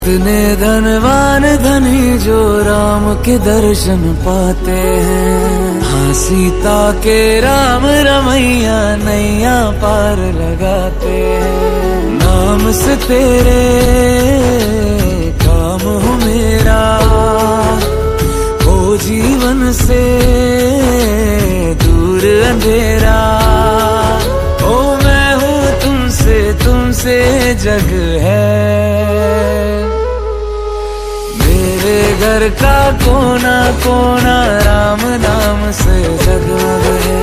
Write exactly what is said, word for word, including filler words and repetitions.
इतने धनवान धनी जो राम के दर्शन पाते हैं। हाँ, सीता के राम रमैया नैया पार लगाते हैं। नाम से तेरे काम हो मेरा, हो जीवन से दूर अंधेरा। ओ मैं हूँ तुमसे, तुमसे जग है। मेरे घर का कोना कोना राम नाम से जगमग है।